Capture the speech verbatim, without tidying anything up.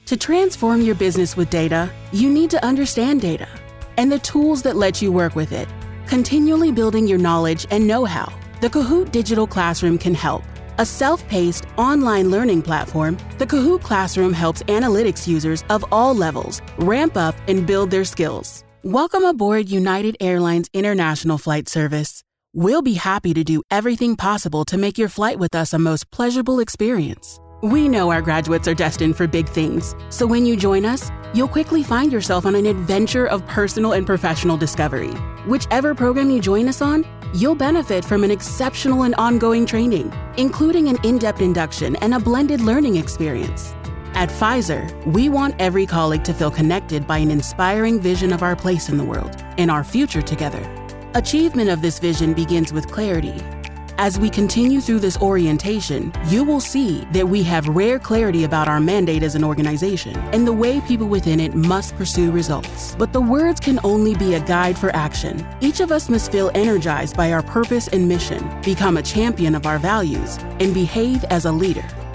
To transform your business with data, you need to understand data and the tools that let you work with it, continually building your knowledge and know-how. The Kahoot! Digital Classroom can help. A self-paced, online learning platform, the Kahoot! Classroom helps analytics users of all levels ramp up and build their skills. Welcome aboard United Airlines International Flight Service. We'll be happy to do everything possible to make your flight with us a most pleasurable experience. We know our graduates are destined for big things, so when you join us, you'll quickly find yourself on an adventure of personal and professional discovery. Whichever program you join us on, you'll benefit from an exceptional and ongoing training, including an in-depth induction and a blended learning experience. At Pfizer, we want every colleague to feel connected by an inspiring vision of our place in the world and our future together. Achievement of this vision begins with clarity. As we continue through this orientation, you will see that we have rare clarity about our mandate as an organization and the way people within it must pursue results. But the words can only be a guide for action. Each of us must feel energized by our purpose and mission, become a champion of our values, and behave as a leader.